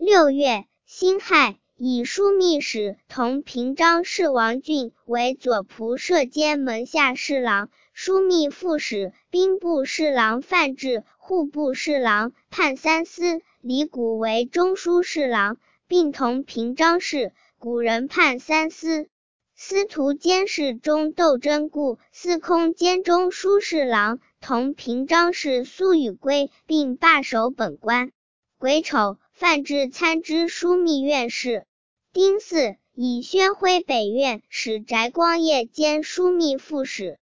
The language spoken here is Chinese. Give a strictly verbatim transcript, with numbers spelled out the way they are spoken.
六月，辛亥，以枢密使同平章事王俊为左仆射兼门下侍郎，枢密副使、兵部侍郎范质、户部侍郎判三司，李谷为中书侍郎，并同平章事，古人判三司。司徒监事中窦真固，司空兼中书侍郎，同平章事苏宇圭，并罢守本官。癸丑，范质参知枢密院事。丁巳，以宣徽北院使翟光业兼枢密副使。